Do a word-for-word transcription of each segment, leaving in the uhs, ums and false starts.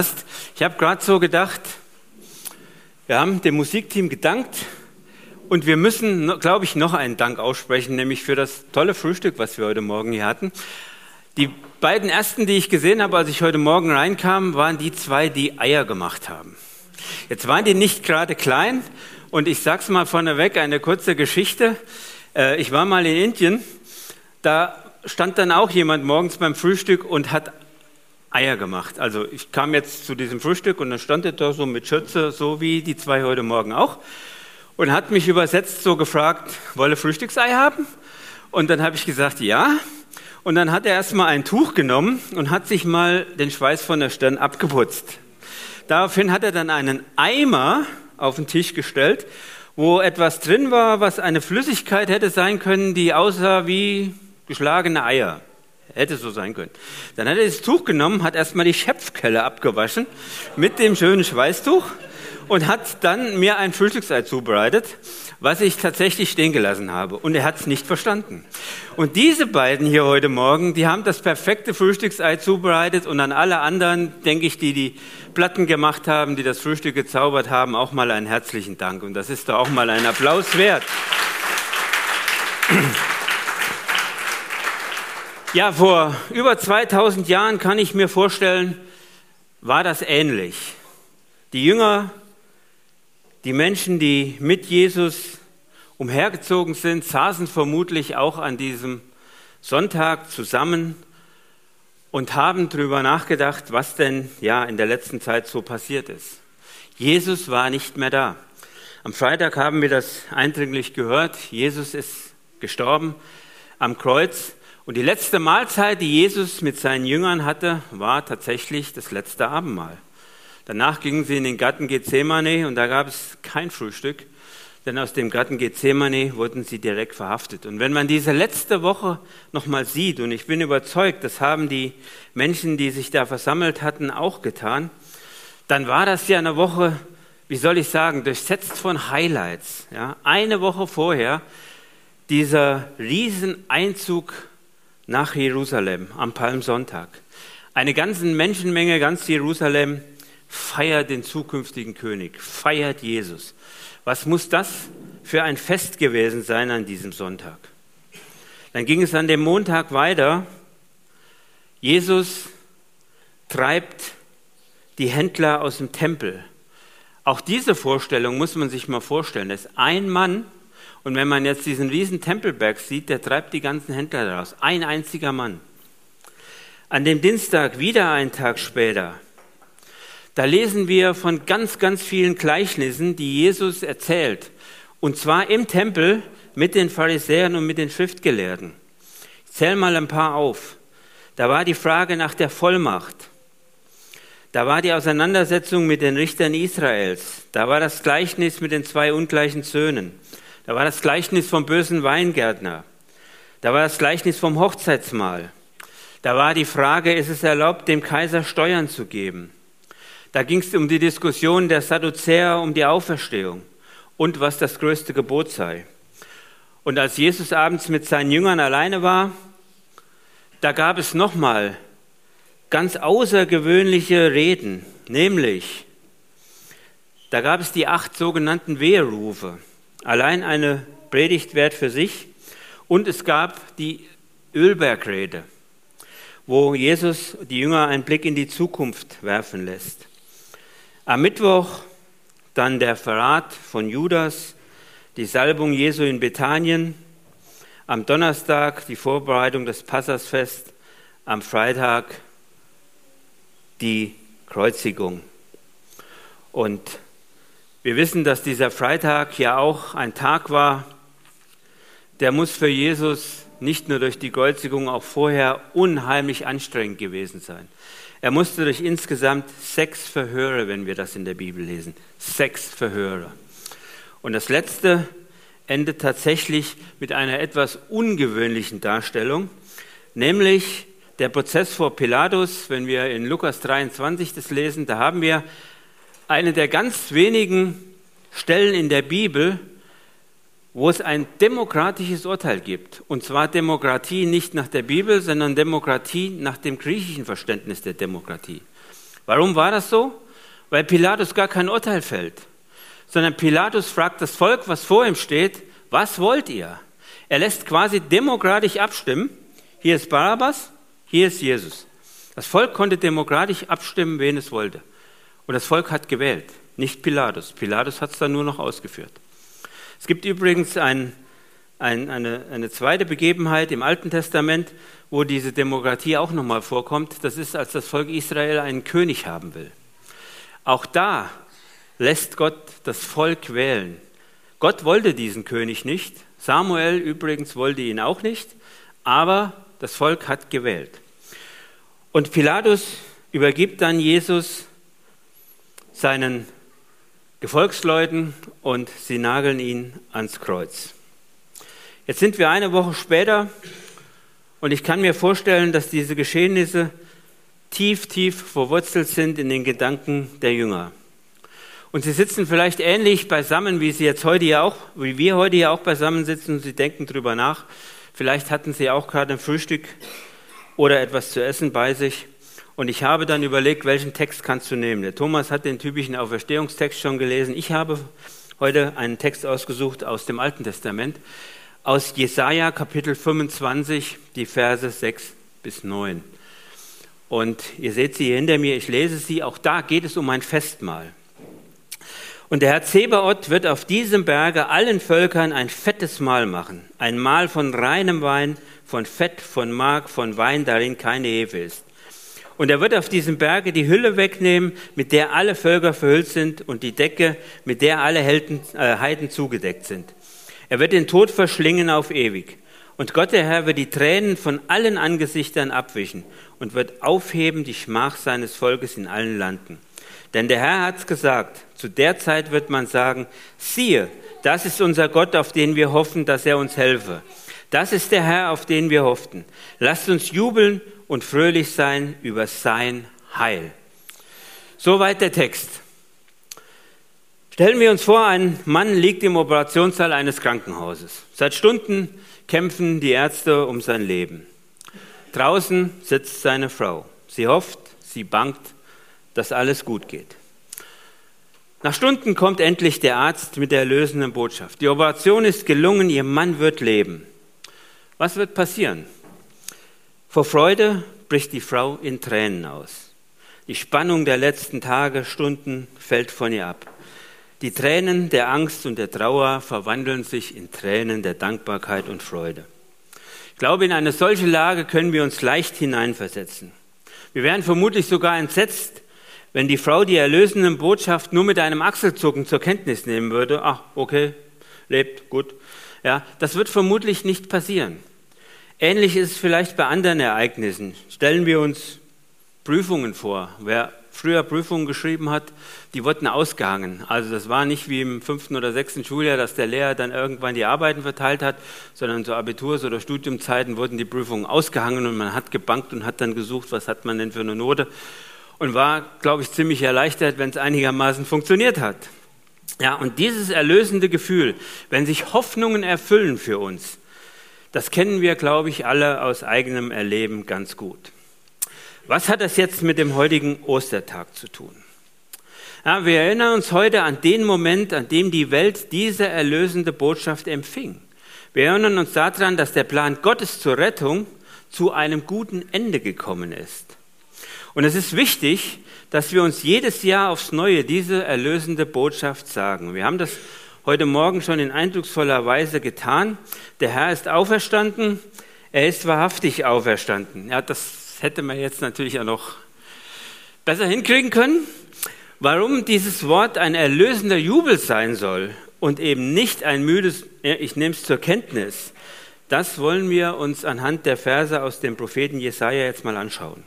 Ich habe gerade so gedacht, wir haben dem Musikteam gedankt und wir müssen, glaube ich, noch einen Dank aussprechen, nämlich für das tolle Frühstück, was wir heute Morgen hier hatten. Die beiden ersten, die ich gesehen habe, als ich heute Morgen reinkam, waren die zwei, die Eier gemacht haben. Jetzt waren die nicht gerade klein und ich sag's mal vorneweg, eine kurze Geschichte. Ich war mal in Indien, da stand dann auch jemand morgens beim Frühstück und hat Eier gemacht. Also ich kam jetzt zu diesem Frühstück und dann stand er da so mit Schürze, so wie die zwei heute Morgen auch, und hat mich übersetzt so gefragt, wolle Frühstücksei haben? Und dann habe ich gesagt, ja. Und dann hat er erstmal ein Tuch genommen und hat sich mal den Schweiß von der Stirn abgeputzt. Daraufhin hat er dann einen Eimer auf den Tisch gestellt, wo etwas drin war, was eine Flüssigkeit hätte sein können, die aussah wie geschlagene Eier. Hätte so sein können. Dann hat er das Tuch genommen, hat erstmal die Schöpfkelle abgewaschen mit dem schönen Schweißtuch und hat dann mir ein Frühstücksei zubereitet, was ich tatsächlich stehen gelassen habe. Und er hat es nicht verstanden. Und diese beiden hier heute Morgen, die haben das perfekte Frühstücksei zubereitet und an alle anderen, denke ich, die die Platten gemacht haben, die das Frühstück gezaubert haben, auch mal einen herzlichen Dank. Und das ist doch auch mal ein Applaus wert. Ja, vor über zweitausend Jahren, kann ich mir vorstellen, war das ähnlich. Die Jünger, die Menschen, die mit Jesus umhergezogen sind, saßen vermutlich auch an diesem Sonntag zusammen und haben darüber nachgedacht, was denn ja in der letzten Zeit so passiert ist. Jesus war nicht mehr da. Am Freitag haben wir das eindringlich gehört. Jesus ist gestorben am Kreuz. Und die letzte Mahlzeit, die Jesus mit seinen Jüngern hatte, war tatsächlich das letzte Abendmahl. Danach gingen sie in den Garten Gethsemane und da gab es kein Frühstück, denn aus dem Garten Gethsemane wurden sie direkt verhaftet. Und wenn man diese letzte Woche nochmal sieht, und ich bin überzeugt, das haben die Menschen, die sich da versammelt hatten, auch getan, dann war das ja eine Woche, wie soll ich sagen, durchsetzt von Highlights. Ja, eine Woche vorher dieser Rieseneinzug nach Jerusalem am Palmsonntag. Eine ganze Menschenmenge, ganz Jerusalem feiert den zukünftigen König, feiert Jesus. Was muss das für ein Fest gewesen sein an diesem Sonntag? Dann ging es an dem Montag weiter. Jesus treibt die Händler aus dem Tempel. Auch diese Vorstellung muss man sich mal vorstellen. Das ist ein Mann. Und wenn man jetzt diesen riesen Tempelberg sieht, der treibt die ganzen Händler daraus. Ein einziger Mann. An dem Dienstag, wieder einen Tag später, da lesen wir von ganz, ganz vielen Gleichnissen, die Jesus erzählt. Und zwar im Tempel mit den Pharisäern und mit den Schriftgelehrten. Ich zähle mal ein paar auf. Da war die Frage nach der Vollmacht. Da war die Auseinandersetzung mit den Richtern Israels. Da war das Gleichnis mit den zwei ungleichen Söhnen. Da war das Gleichnis vom bösen Weingärtner. Da war das Gleichnis vom Hochzeitsmahl. Da war die Frage, ist es erlaubt, dem Kaiser Steuern zu geben? Da ging es um die Diskussion der Sadduzäer um die Auferstehung und was das größte Gebot sei. Und als Jesus abends mit seinen Jüngern alleine war, da gab es nochmal ganz außergewöhnliche Reden, nämlich, da gab es die acht sogenannten Weherufe. Allein eine Predigt wert für sich. Und es gab die Ölbergrede, wo Jesus die Jünger einen Blick in die Zukunft werfen lässt. Am Mittwoch dann der Verrat von Judas, die Salbung Jesu in Bethanien. Am Donnerstag die Vorbereitung des Passasfest. Am Freitag die Kreuzigung. Und wir wissen, dass dieser Freitag ja auch ein Tag war, der muss für Jesus nicht nur durch die Kreuzigung, auch vorher unheimlich anstrengend gewesen sein. Er musste durch insgesamt sechs Verhöre, wenn wir das in der Bibel lesen, sechs Verhöre. Und das letzte endet tatsächlich mit einer etwas ungewöhnlichen Darstellung, nämlich der Prozess vor Pilatus. Wenn wir in Lukas dreiundzwanzig das lesen, da haben wir eine der ganz wenigen Stellen in der Bibel, wo es ein demokratisches Urteil gibt. Und zwar Demokratie nicht nach der Bibel, sondern Demokratie nach dem griechischen Verständnis der Demokratie. Warum war das so? Weil Pilatus gar kein Urteil fällt, sondern Pilatus fragt das Volk, was vor ihm steht, was wollt ihr? Er lässt quasi demokratisch abstimmen. Hier ist Barabbas, hier ist Jesus. Das Volk konnte demokratisch abstimmen, wen es wollte. Und das Volk hat gewählt, nicht Pilatus. Pilatus hat es dann nur noch ausgeführt. Es gibt übrigens ein, ein, eine, eine zweite Begebenheit im Alten Testament, wo diese Demokratie auch nochmal vorkommt. Das ist, als das Volk Israel einen König haben will. Auch da lässt Gott das Volk wählen. Gott wollte diesen König nicht. Samuel übrigens wollte ihn auch nicht. Aber das Volk hat gewählt. Und Pilatus übergibt dann Jesus seinen Gefolgsleuten und sie nageln ihn ans Kreuz. Jetzt sind wir eine Woche später und ich kann mir vorstellen, dass diese Geschehnisse tief, tief verwurzelt sind in den Gedanken der Jünger. Und sie sitzen vielleicht ähnlich beisammen, wie sie jetzt heute ja auch, wie wir heute ja auch beisammen sitzen und sie denken drüber nach. Vielleicht hatten sie auch gerade ein Frühstück oder etwas zu essen bei sich. Und ich habe dann überlegt, welchen Text kannst du nehmen. Der Thomas hat den typischen Auferstehungstext schon gelesen. Ich habe heute einen Text ausgesucht aus dem Alten Testament, aus Jesaja Kapitel fünfundzwanzig, die Verse sechs bis neun. Und ihr seht sie hier hinter mir, ich lese sie. Auch da geht es um ein Festmahl. Und der Herr Zebaoth wird auf diesem Berge allen Völkern ein fettes Mahl machen. Ein Mahl von reinem Wein, von Fett, von Mark, von Wein, darin keine Hefe ist. Und er wird auf diesem Berge die Hülle wegnehmen, mit der alle Völker verhüllt sind, und die Decke, mit der alle Helden, äh, Heiden zugedeckt sind. Er wird den Tod verschlingen auf ewig. Und Gott, der Herr, wird die Tränen von allen Angesichtern abwischen und wird aufheben die Schmach seines Volkes in allen Landen. Denn der Herr hat's gesagt, zu der Zeit wird man sagen, siehe, das ist unser Gott, auf den wir hoffen, dass er uns helfe. Das ist der Herr, auf den wir hofften. Lasst uns jubeln und fröhlich sein über sein Heil. Soweit der Text. Stellen wir uns vor, ein Mann liegt im Operationssaal eines Krankenhauses. Seit Stunden kämpfen die Ärzte um sein Leben. Draußen sitzt seine Frau. Sie hofft, sie bangt, dass alles gut geht. Nach Stunden kommt endlich der Arzt mit der erlösenden Botschaft. Die Operation ist gelungen, ihr Mann wird leben. Was wird passieren? Vor Freude bricht die Frau in Tränen aus. Die Spannung der letzten Tage, Stunden fällt von ihr ab. Die Tränen der Angst und der Trauer verwandeln sich in Tränen der Dankbarkeit und Freude. Ich glaube, in eine solche Lage können wir uns leicht hineinversetzen. Wir wären vermutlich sogar entsetzt, wenn die Frau die erlösende Botschaft nur mit einem Achselzucken zur Kenntnis nehmen würde. Ach, okay, lebt, gut. Ja, das wird vermutlich nicht passieren. Ähnlich ist es vielleicht bei anderen Ereignissen. Stellen wir uns Prüfungen vor. Wer früher Prüfungen geschrieben hat, die wurden ausgehangen. Also das war nicht wie im fünften oder sechsten Schuljahr, dass der Lehrer dann irgendwann die Arbeiten verteilt hat, sondern zu Abiturs- oder Studiumzeiten wurden die Prüfungen ausgehangen und man hat gebankt und hat dann gesucht, was hat man denn für eine Note, und war, glaube ich, ziemlich erleichtert, wenn es einigermaßen funktioniert hat. Ja, und dieses erlösende Gefühl, wenn sich Hoffnungen erfüllen für uns, das kennen wir, glaube ich, alle aus eigenem Erleben ganz gut. Was hat das jetzt mit dem heutigen Ostertag zu tun? Ja, wir erinnern uns heute an den Moment, an dem die Welt diese erlösende Botschaft empfing. Wir erinnern uns daran, dass der Plan Gottes zur Rettung zu einem guten Ende gekommen ist. Und es ist wichtig, dass wir uns jedes Jahr aufs Neue diese erlösende Botschaft sagen. Wir haben das heute Morgen schon in eindrucksvoller Weise getan. Der Herr ist auferstanden, er ist wahrhaftig auferstanden. Ja, das hätte man jetzt natürlich auch noch besser hinkriegen können. Warum dieses Wort ein erlösender Jubel sein soll und eben nicht ein müdes, ich nehme es zur Kenntnis, das wollen wir uns anhand der Verse aus dem Propheten Jesaja jetzt mal anschauen.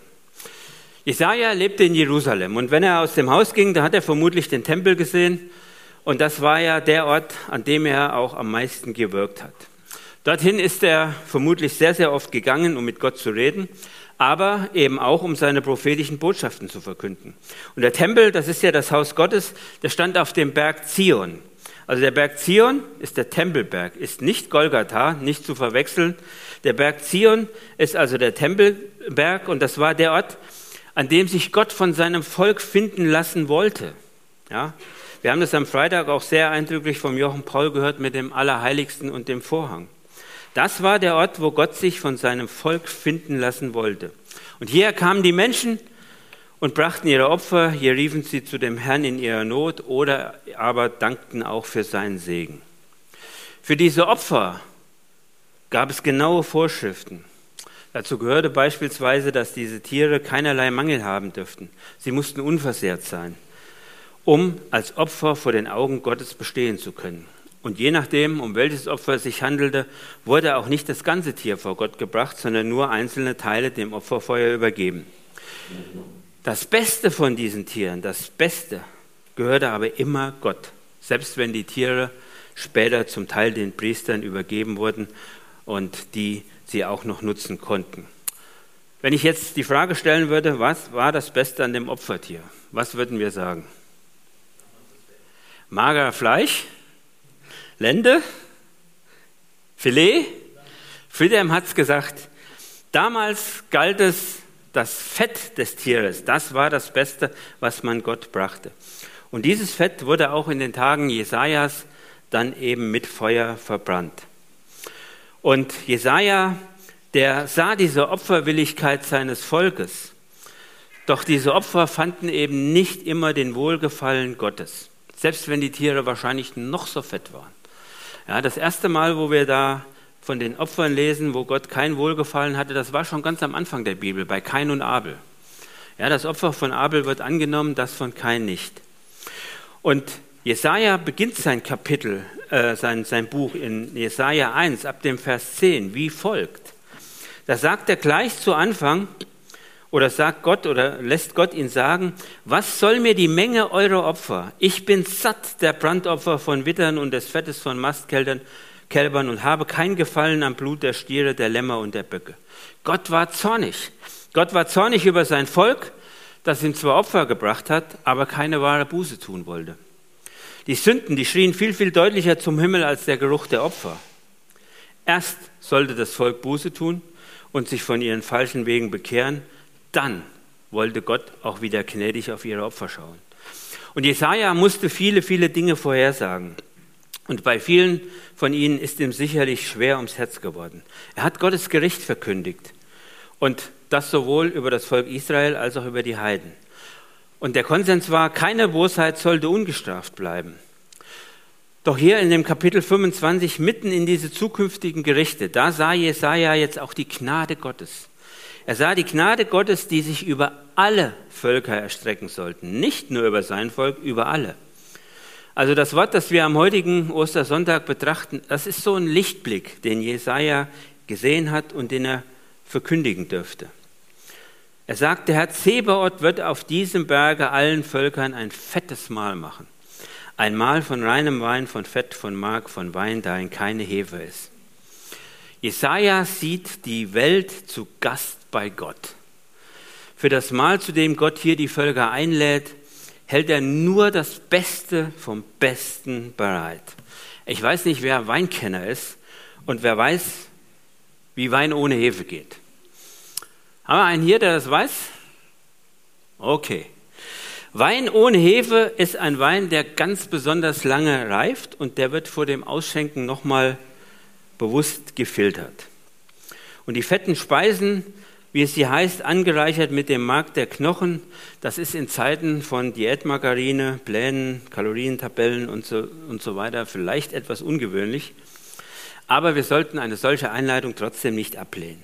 Jesaja lebte in Jerusalem und wenn er aus dem Haus ging, da hat er vermutlich den Tempel gesehen und das war ja der Ort, an dem er auch am meisten gewirkt hat. Dorthin ist er vermutlich sehr, sehr oft gegangen, um mit Gott zu reden, aber eben auch, um seine prophetischen Botschaften zu verkünden. Und der Tempel, das ist ja das Haus Gottes, der stand auf dem Berg Zion. Also der Berg Zion ist der Tempelberg, ist nicht Golgatha, nicht zu verwechseln. Der Berg Zion ist also der Tempelberg und das war der Ort, an dem sich Gott von seinem Volk finden lassen wollte. Ja, wir haben das am Freitag auch sehr eindrücklich vom Jochen Paul gehört mit dem Allerheiligsten und dem Vorhang. Das war der Ort, wo Gott sich von seinem Volk finden lassen wollte. Und hierher kamen die Menschen und brachten ihre Opfer. Hier riefen sie zu dem Herrn in ihrer Not oder aber dankten auch für seinen Segen. Für diese Opfer gab es genaue Vorschriften. Dazu gehörte beispielsweise, dass diese Tiere keinerlei Mangel haben dürften. Sie mussten unversehrt sein, um als Opfer vor den Augen Gottes bestehen zu können. Und je nachdem, um welches Opfer es sich handelte, wurde auch nicht das ganze Tier vor Gott gebracht, sondern nur einzelne Teile dem Opferfeuer übergeben. Das Beste von diesen Tieren, das Beste, gehörte aber immer Gott, selbst wenn die Tiere später zum Teil den Priestern übergeben wurden und die sie auch noch nutzen konnten. Wenn ich jetzt die Frage stellen würde, was war das Beste an dem Opfertier? Was würden wir sagen? Mager Fleisch? Lende? Filet? Friedhelm hat es gesagt, damals galt es, das Fett des Tieres, das war das Beste, was man Gott brachte. Und dieses Fett wurde auch in den Tagen Jesajas dann eben mit Feuer verbrannt. Und Jesaja, der sah diese Opferwilligkeit seines Volkes. Doch diese Opfer fanden eben nicht immer den Wohlgefallen Gottes, selbst wenn die Tiere wahrscheinlich noch so fett waren. Ja, das erste Mal, wo wir da von den Opfern lesen, wo Gott kein Wohlgefallen hatte, das war schon ganz am Anfang der Bibel, bei Kain und Abel. Ja, das Opfer von Abel wird angenommen, das von Kain nicht. Und Jesaja beginnt sein Kapitel, äh, sein, sein Buch in Jesaja eins, ab dem Vers zehn, wie folgt. Da sagt er gleich zu Anfang, oder sagt Gott, oder lässt Gott ihn sagen, was soll mir die Menge eurer Opfer? Ich bin satt der Brandopfer von Wittern und des Fettes von Mastkälbern Kälbern und habe kein Gefallen am Blut der Stiere, der Lämmer und der Böcke. Gott war zornig. Gott war zornig über sein Volk, das ihm zwar Opfer gebracht hat, aber keine wahre Buße tun wollte. Die Sünden, die schrien viel, viel deutlicher zum Himmel als der Geruch der Opfer. Erst sollte das Volk Buße tun und sich von ihren falschen Wegen bekehren, dann wollte Gott auch wieder gnädig auf ihre Opfer schauen. Und Jesaja musste viele, viele Dinge vorhersagen. Und bei vielen von ihnen ist ihm sicherlich schwer ums Herz geworden. Er hat Gottes Gericht verkündigt. Und das sowohl über das Volk Israel als auch über die Heiden. Und der Konsens war, keine Bosheit sollte ungestraft bleiben. Doch hier in dem Kapitel fünfundzwanzig, mitten in diese zukünftigen Gerichte, da sah Jesaja jetzt auch die Gnade Gottes. Er sah die Gnade Gottes, die sich über alle Völker erstrecken sollten. Nicht nur über sein Volk, über alle. Also das Wort, das wir am heutigen Ostersonntag betrachten, das ist so ein Lichtblick, den Jesaja gesehen hat und den er verkündigen dürfte. Er sagt, der Herr Zebaoth wird auf diesem Berge allen Völkern ein fettes Mahl machen. Ein Mahl von reinem Wein, von Fett, von Mark, von Wein, darin keine Hefe ist. Jesaja sieht die Welt zu Gast bei Gott. Für das Mahl, zu dem Gott hier die Völker einlädt, hält er nur das Beste vom Besten bereit. Ich weiß nicht, wer Weinkenner ist und wer weiß, wie Wein ohne Hefe geht. Haben wir einen hier, der das weiß? Okay. Wein ohne Hefe ist ein Wein, der ganz besonders lange reift und der wird vor dem Ausschenken nochmal bewusst gefiltert. Und die fetten Speisen, wie es hier heißt, angereichert mit dem Mark der Knochen, das ist in Zeiten von Diätmargarine, Plänen, Kalorientabellen und so, und so weiter vielleicht etwas ungewöhnlich. Aber wir sollten eine solche Einleitung trotzdem nicht ablehnen.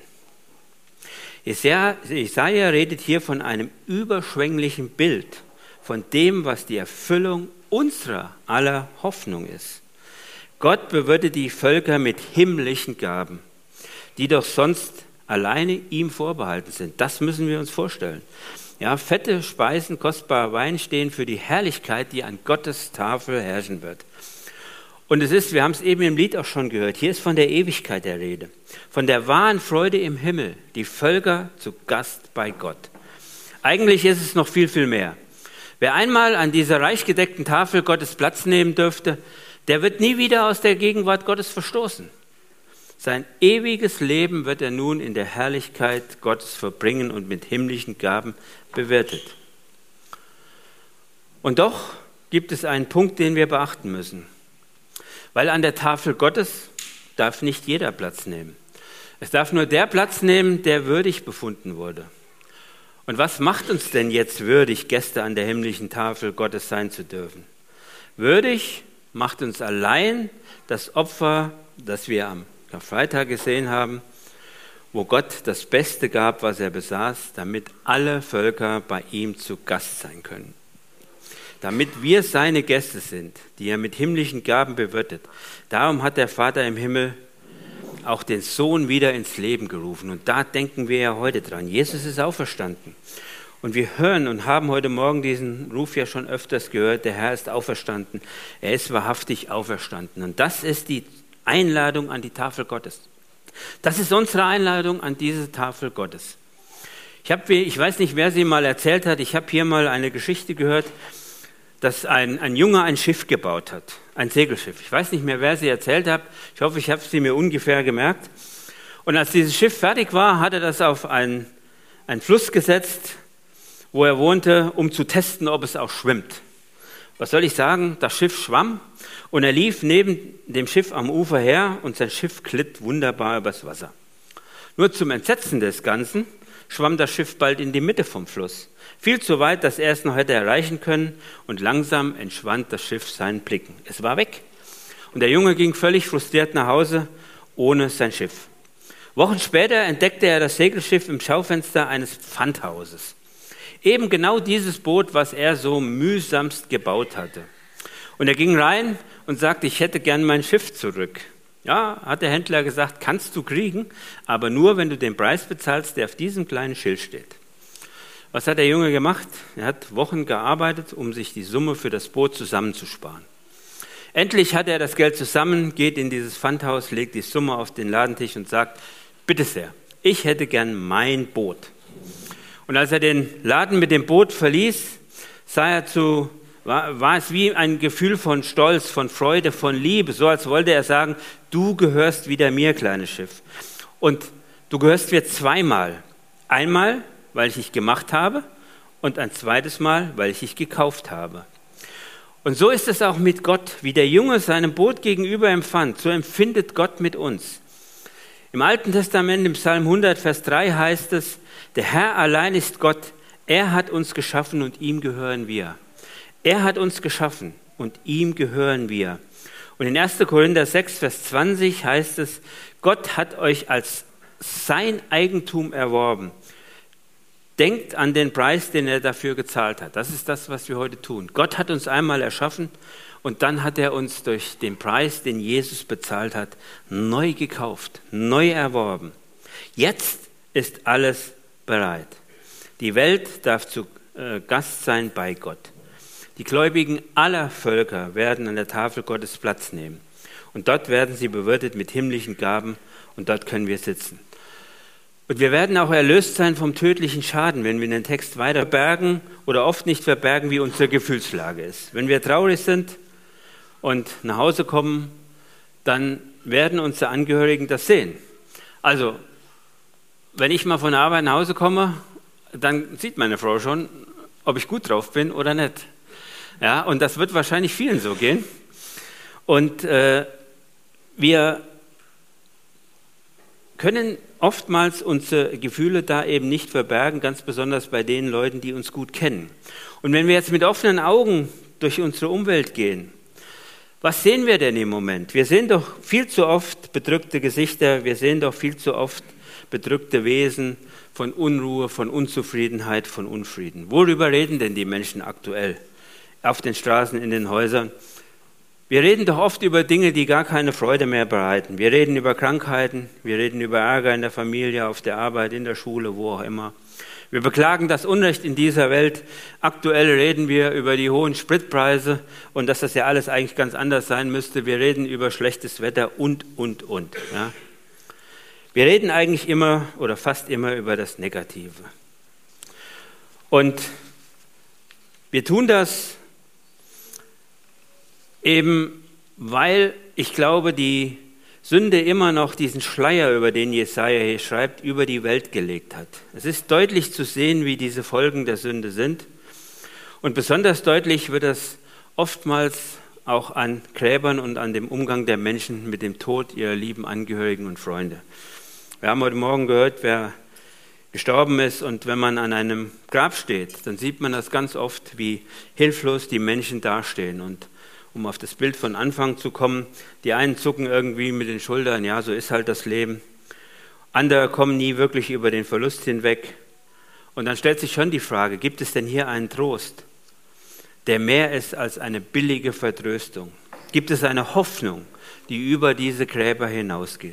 Jesaja redet hier von einem überschwänglichen Bild, von dem, was die Erfüllung unserer aller Hoffnung ist. Gott bewirtet die Völker mit himmlischen Gaben, die doch sonst alleine ihm vorbehalten sind. Das müssen wir uns vorstellen. Ja, fette Speisen, kostbarer Wein stehen für die Herrlichkeit, die an Gottes Tafel herrschen wird. Und es ist, wir haben es eben im Lied auch schon gehört, hier ist von der Ewigkeit der Rede, von der wahren Freude im Himmel, die Völker zu Gast bei Gott. Eigentlich ist es noch viel, viel mehr. Wer einmal an dieser reich gedeckten Tafel Gottes Platz nehmen dürfte, der wird nie wieder aus der Gegenwart Gottes verstoßen. Sein ewiges Leben wird er nun in der Herrlichkeit Gottes verbringen und mit himmlischen Gaben bewertet. Und doch gibt es einen Punkt, den wir beachten müssen. Weil an der Tafel Gottes darf nicht jeder Platz nehmen. Es darf nur der Platz nehmen, der würdig befunden wurde. Und was macht uns denn jetzt würdig, Gäste an der himmlischen Tafel Gottes sein zu dürfen? Würdig macht uns allein das Opfer, das wir am Karfreitag gesehen haben, wo Gott das Beste gab, was er besaß, damit alle Völker bei ihm zu Gast sein können. Damit wir seine Gäste sind, die er mit himmlischen Gaben bewirtet. Darum hat der Vater im Himmel auch den Sohn wieder ins Leben gerufen. Und da denken wir ja heute dran. Jesus ist auferstanden. Und wir hören und haben heute Morgen diesen Ruf ja schon öfters gehört, der Herr ist auferstanden. Er ist wahrhaftig auferstanden. Und das ist die Einladung an die Tafel Gottes. Das ist unsere Einladung an diese Tafel Gottes. Ich, hab, ich weiß nicht, wer sie mal erzählt hat. Ich habe hier mal eine Geschichte gehört, dass ein, ein Junge ein Schiff gebaut hat, ein Segelschiff. Ich weiß nicht mehr, wer sie erzählt hat. Ich hoffe, ich habe sie mir ungefähr gemerkt. Und als dieses Schiff fertig war, hat er das auf einen, einen Fluss gesetzt, wo er wohnte, um zu testen, ob es auch schwimmt. Was soll ich sagen? Das Schiff schwamm und er lief neben dem Schiff am Ufer her und sein Schiff glitt wunderbar übers Wasser. Nur zum Entsetzen des Ganzen schwamm das Schiff bald in die Mitte vom Fluss. Viel zu weit, dass er es noch hätte erreichen können und langsam entschwand das Schiff seinen Blicken. Es war weg und der Junge ging völlig frustriert nach Hause ohne sein Schiff. Wochen später entdeckte er das Segelschiff im Schaufenster eines Pfandhauses. Eben genau dieses Boot, was er so mühsamst gebaut hatte. Und er ging rein und sagte, ich hätte gern mein Schiff zurück. Ja, hat der Händler gesagt, kannst du kriegen, aber nur, wenn du den Preis bezahlst, der auf diesem kleinen Schild steht. Was hat der Junge gemacht? Er hat Wochen gearbeitet, um sich die Summe für das Boot zusammenzusparen. Endlich hat er das Geld zusammen, geht in dieses Pfandhaus, legt die Summe auf den Ladentisch und sagt, bitte sehr, ich hätte gern mein Boot. Und als er den Laden mit dem Boot verließ, sah er zu, war, war es wie ein Gefühl von Stolz, von Freude, von Liebe, so als wollte er sagen, du gehörst wieder mir, kleines Schiff. Und du gehörst mir zweimal. Einmal, weil ich dich gemacht habe und ein zweites Mal, weil ich dich gekauft habe. Und so ist es auch mit Gott. Wie der Junge seinem Boot gegenüber empfand, so empfindet Gott mit uns. Im Alten Testament, im Psalm hundert, Vers drei heißt es, der Herr allein ist Gott, er hat uns geschaffen und ihm gehören wir. Er hat uns geschaffen und ihm gehören wir. Und in erster Korinther sechs, Vers zwanzig heißt es, Gott hat euch als sein Eigentum erworben. Denkt an den Preis, den er dafür gezahlt hat. Das ist das, was wir heute tun. Gott hat uns einmal erschaffen und dann hat er uns durch den Preis, den Jesus bezahlt hat, neu gekauft, neu erworben. Jetzt ist alles bereit. Die Welt darf zu äh, Gast sein bei Gott. Die Gläubigen aller Völker werden an der Tafel Gottes Platz nehmen. Und dort werden sie bewirtet mit himmlischen Gaben und dort können wir sitzen. Und wir werden auch erlöst sein vom tödlichen Schaden, wenn wir den Text weiter verbergen oder oft nicht verbergen, wie unsere Gefühlslage ist. Wenn wir traurig sind und nach Hause kommen, dann werden unsere Angehörigen das sehen. Also, wenn ich mal von der Arbeit nach Hause komme, dann sieht meine Frau schon, ob ich gut drauf bin oder nicht. Ja, und das wird wahrscheinlich vielen so gehen. Und äh, wir können oftmals unsere Gefühle da eben nicht verbergen, ganz besonders bei den Leuten, die uns gut kennen. Und wenn wir jetzt mit offenen Augen durch unsere Umwelt gehen, was sehen wir denn im Moment? Wir sehen doch viel zu oft bedrückte Gesichter, wir sehen doch viel zu oft bedrückte Wesen von Unruhe, von Unzufriedenheit, von Unfrieden. Worüber reden denn die Menschen aktuell auf den Straßen, in den Häusern? Wir reden doch oft über Dinge, die gar keine Freude mehr bereiten. Wir reden über Krankheiten, wir reden über Ärger in der Familie, auf der Arbeit, in der Schule, wo auch immer. Wir beklagen das Unrecht in dieser Welt. Aktuell reden wir über die hohen Spritpreise und dass das ja alles eigentlich ganz anders sein müsste. Wir reden über schlechtes Wetter und, und, und. Ja. Wir reden eigentlich immer oder fast immer über das Negative. Und wir tun das eben, weil ich glaube, die Sünde immer noch diesen Schleier, über den Jesaja hier schreibt, über die Welt gelegt hat. Es ist deutlich zu sehen, wie diese Folgen der Sünde sind. Und besonders deutlich wird das oftmals auch an Gräbern und an dem Umgang der Menschen mit dem Tod ihrer lieben Angehörigen und Freunde. Wir haben heute Morgen gehört, wer gestorben ist, und wenn man an einem Grab steht, dann sieht man das ganz oft, wie hilflos die Menschen dastehen. Und um auf das Bild von Anfang zu kommen, die einen zucken irgendwie mit den Schultern, ja, so ist halt das Leben. Andere kommen nie wirklich über den Verlust hinweg. Und dann stellt sich schon die Frage, gibt es denn hier einen Trost, der mehr ist als eine billige Vertröstung? Gibt es eine Hoffnung, die über diese Gräber hinausgeht?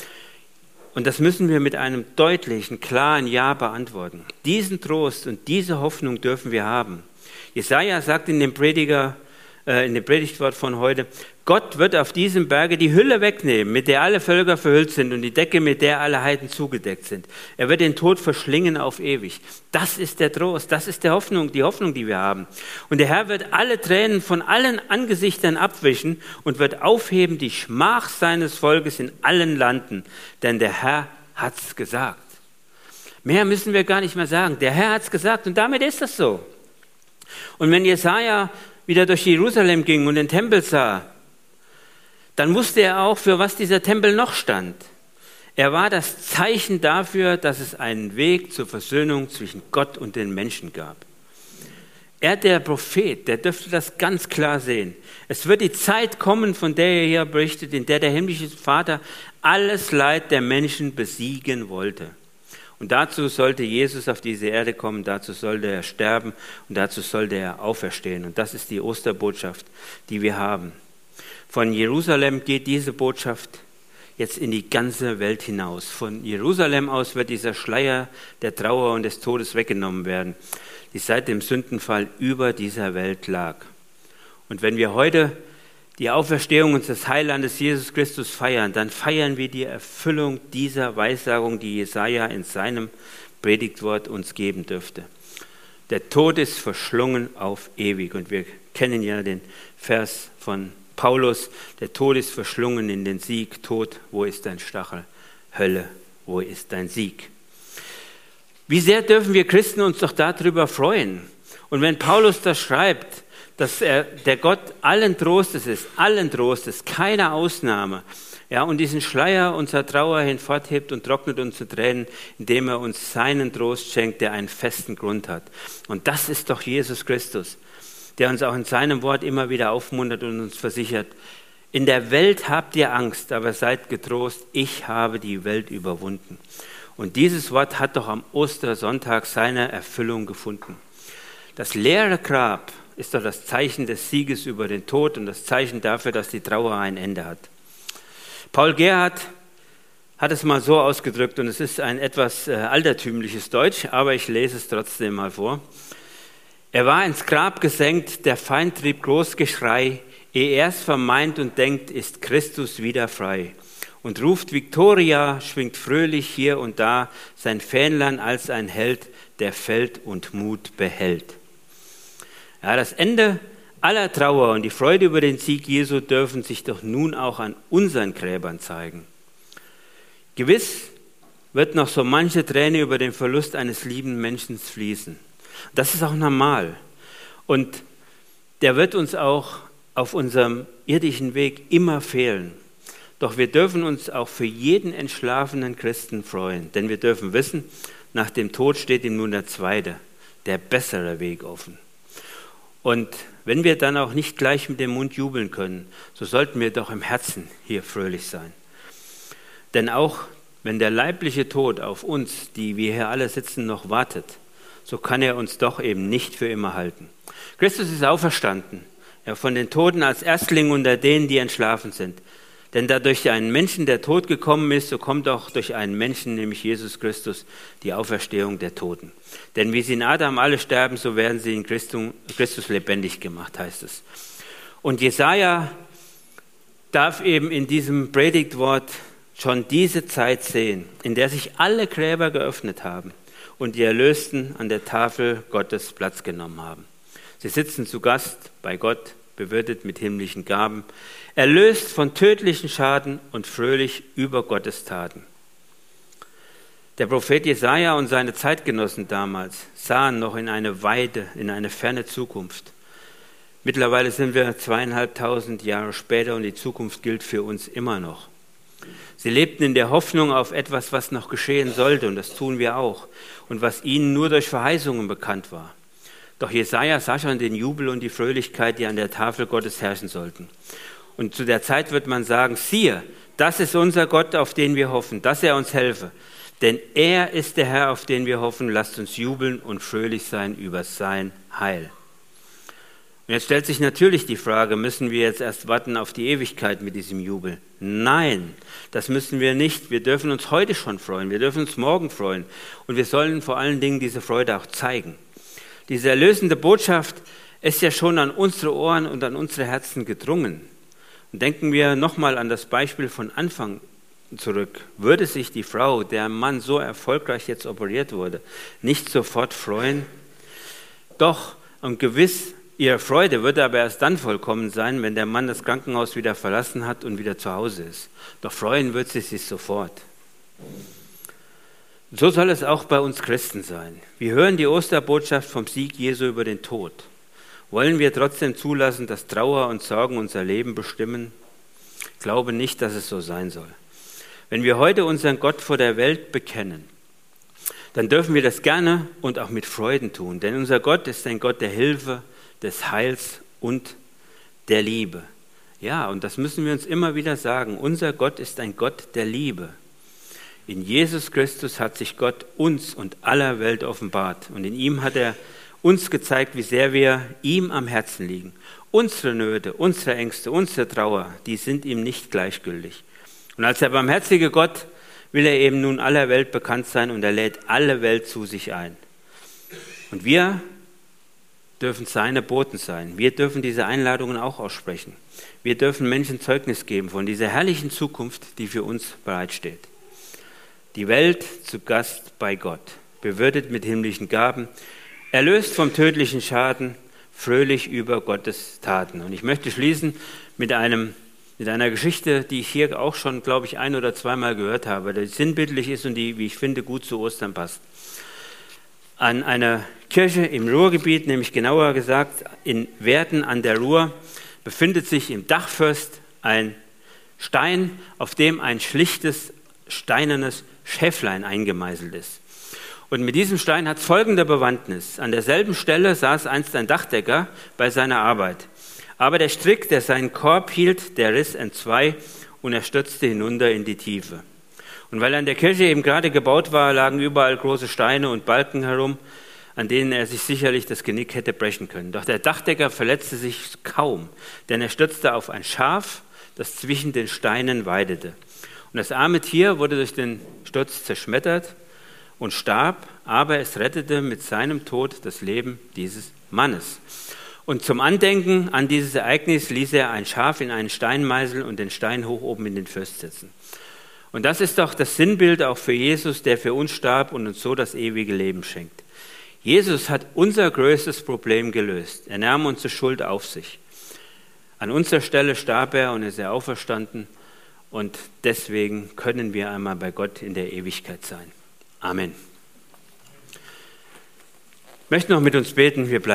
Und das müssen wir mit einem deutlichen, klaren Ja beantworten. Diesen Trost und diese Hoffnung dürfen wir haben. Jesaja sagt in dem Prediger, äh, in dem Predigtwort von heute, Gott wird auf diesem Berge die Hülle wegnehmen, mit der alle Völker verhüllt sind, und die Decke, mit der alle Heiden zugedeckt sind. Er wird den Tod verschlingen auf ewig. Das ist der Trost, das ist die Hoffnung, die Hoffnung, die wir haben. Und der Herr wird alle Tränen von allen Angesichtern abwischen und wird aufheben die Schmach seines Volkes in allen Landen, denn der Herr hat's gesagt. Mehr müssen wir gar nicht mehr sagen. Der Herr hat's gesagt, und damit ist das so. Und wenn Jesaja wieder durch Jerusalem ging und den Tempel sah, dann wusste er auch, für was dieser Tempel noch stand. Er war das Zeichen dafür, dass es einen Weg zur Versöhnung zwischen Gott und den Menschen gab. Er, der Prophet, der dürfte das ganz klar sehen. Es wird die Zeit kommen, von der er hier berichtet, in der der himmlische Vater alles Leid der Menschen besiegen wollte. Und dazu sollte Jesus auf diese Erde kommen, dazu sollte er sterben und dazu sollte er auferstehen. Und das ist die Osterbotschaft, die wir haben. Von Jerusalem geht diese Botschaft jetzt in die ganze Welt hinaus. Von Jerusalem aus wird dieser Schleier der Trauer und des Todes weggenommen werden, die seit dem Sündenfall über dieser Welt lag. Und wenn wir heute die Auferstehung unseres Heilandes Jesus Christus feiern, dann feiern wir die Erfüllung dieser Weissagung, die Jesaja in seinem Predigtwort uns geben dürfte. Der Tod ist verschlungen auf ewig. Und wir kennen ja den Vers von Paulus, der Tod ist verschlungen in den Sieg. Tod, wo ist dein Stachel? Hölle, wo ist dein Sieg? Wie sehr dürfen wir Christen uns doch darüber freuen? Und wenn Paulus das schreibt, dass er der Gott allen Trostes ist, allen Trostes, keine Ausnahme, ja, und diesen Schleier unserer Trauer hinforthebt und trocknet unsere Tränen, indem er uns seinen Trost schenkt, der einen festen Grund hat. Und das ist doch Jesus Christus, der uns auch in seinem Wort immer wieder aufmuntert und uns versichert, in der Welt habt ihr Angst, aber seid getrost, ich habe die Welt überwunden. Und dieses Wort hat doch am Ostersonntag seine Erfüllung gefunden. Das leere Grab ist doch das Zeichen des Sieges über den Tod und das Zeichen dafür, dass die Trauer ein Ende hat. Paul Gerhardt hat es mal so ausgedrückt, und es ist ein etwas äh, altertümliches Deutsch, aber ich lese es trotzdem mal vor. Er war ins Grab gesenkt, der Feind trieb Großgeschrei, ehe er's vermeint und denkt, ist Christus wieder frei. Und ruft Victoria, schwingt fröhlich hier und da sein Fähnlein als ein Held, der fällt und Mut behält. Ja, das Ende aller Trauer und die Freude über den Sieg Jesu dürfen sich doch nun auch an unseren Gräbern zeigen. Gewiss wird noch so manche Träne über den Verlust eines lieben Menschen fließen. Das ist auch normal. Und der wird uns auch auf unserem irdischen Weg immer fehlen. Doch wir dürfen uns auch für jeden entschlafenen Christen freuen. Denn wir dürfen wissen, nach dem Tod steht ihm nun der zweite, der bessere Weg offen. Und wenn wir dann auch nicht gleich mit dem Mund jubeln können, so sollten wir doch im Herzen hier fröhlich sein. Denn auch wenn der leibliche Tod auf uns, die wir hier alle sitzen, noch wartet, so kann er uns doch eben nicht für immer halten. Christus ist auferstanden, ja, von den Toten als Erstling unter denen, die entschlafen sind. Denn da durch einen Menschen der Tod gekommen ist, so kommt auch durch einen Menschen, nämlich Jesus Christus, die Auferstehung der Toten. Denn wie sie in Adam alle sterben, so werden sie in Christus lebendig gemacht, heißt es. Und Jesaja darf eben in diesem Predigtwort schon diese Zeit sehen, in der sich alle Gräber geöffnet haben und die Erlösten an der Tafel Gottes Platz genommen haben. Sie sitzen zu Gast bei Gott bewirtet mit himmlischen Gaben, erlöst von tödlichen Schaden und fröhlich über Gottes Taten. Der Prophet Jesaja und seine Zeitgenossen damals sahen noch in eine weite, in eine ferne Zukunft. Mittlerweile sind wir zweieinhalbtausend Jahre später und die Zukunft gilt für uns immer noch. Sie lebten in der Hoffnung auf etwas, was noch geschehen sollte, und das tun wir auch, und was ihnen nur durch Verheißungen bekannt war. Doch Jesaja sah schon den Jubel und die Fröhlichkeit, die an der Tafel Gottes herrschen sollten. Und zu der Zeit wird man sagen, siehe, das ist unser Gott, auf den wir hoffen, dass er uns helfe. Denn er ist der Herr, auf den wir hoffen, lasst uns jubeln und fröhlich sein über sein Heil. Und jetzt stellt sich natürlich die Frage, müssen wir jetzt erst warten auf die Ewigkeit mit diesem Jubel? Nein, das müssen wir nicht. Wir dürfen uns heute schon freuen, wir dürfen uns morgen freuen. Und wir sollen vor allen Dingen diese Freude auch zeigen. Diese erlösende Botschaft ist ja schon an unsere Ohren und an unsere Herzen gedrungen. Und denken wir nochmal an das Beispiel von Anfang zurück. Würde sich die Frau, der Mann so erfolgreich jetzt operiert wurde, nicht sofort freuen? Doch, und gewiss, ihre Freude würde aber erst dann vollkommen sein, wenn der Mann das Krankenhaus wieder verlassen hat und wieder zu Hause ist. Doch freuen wird sie sich sofort. So soll es auch bei uns Christen sein. Wir hören die Osterbotschaft vom Sieg Jesu über den Tod. Wollen wir trotzdem zulassen, dass Trauer und Sorgen unser Leben bestimmen? Ich glaube nicht, dass es so sein soll. Wenn wir heute unseren Gott vor der Welt bekennen, dann dürfen wir das gerne und auch mit Freuden tun. Denn unser Gott ist ein Gott der Hilfe, des Heils und der Liebe. Ja, und das müssen wir uns immer wieder sagen. Unser Gott ist ein Gott der Liebe. In Jesus Christus hat sich Gott uns und aller Welt offenbart. Und in ihm hat er uns gezeigt, wie sehr wir ihm am Herzen liegen. Unsere Nöte, unsere Ängste, unsere Trauer, die sind ihm nicht gleichgültig. Und als der barmherzige Gott will er eben nun aller Welt bekannt sein und er lädt alle Welt zu sich ein. Und wir dürfen seine Boten sein. Wir dürfen diese Einladungen auch aussprechen. Wir dürfen Menschen Zeugnis geben von dieser herrlichen Zukunft, die für uns bereitsteht. Die Welt zu Gast bei Gott, bewirtet mit himmlischen Gaben, erlöst vom tödlichen Schaden, fröhlich über Gottes Taten. Und ich möchte schließen mit einem, mit einer Geschichte, die ich hier auch schon, glaube ich, ein- oder zweimal gehört habe, die sinnbildlich ist und die, wie ich finde, gut zu Ostern passt. An einer Kirche im Ruhrgebiet, nämlich genauer gesagt in Werden an der Ruhr, befindet sich im Dachfirst ein Stein, auf dem ein schlichtes, steinernes Schäflein eingemeißelt ist. Und mit diesem Stein hat es folgende Bewandtnis. An derselben Stelle saß einst ein Dachdecker bei seiner Arbeit. Aber der Strick, der seinen Korb hielt, der riss entzwei und er stürzte hinunter in die Tiefe. Und weil an der Kirche eben gerade gebaut war, lagen überall große Steine und Balken herum, an denen er sich sicherlich das Genick hätte brechen können. Doch der Dachdecker verletzte sich kaum, denn er stürzte auf ein Schaf, das zwischen den Steinen weidete. Und das arme Tier wurde durch den Sturz zerschmettert und starb, aber es rettete mit seinem Tod das Leben dieses Mannes. Und zum Andenken an dieses Ereignis ließ er ein Schaf in einen Stein meißeln und den Stein hoch oben in den First setzen. Und das ist doch das Sinnbild auch für Jesus, der für uns starb und uns so das ewige Leben schenkt. Jesus hat unser größtes Problem gelöst. Er nahm unsere Schuld auf sich. An unserer Stelle starb er und ist er auferstanden. Und deswegen können wir einmal bei Gott in der Ewigkeit sein. Amen. Ich möchte noch mit uns beten. Wir bleiben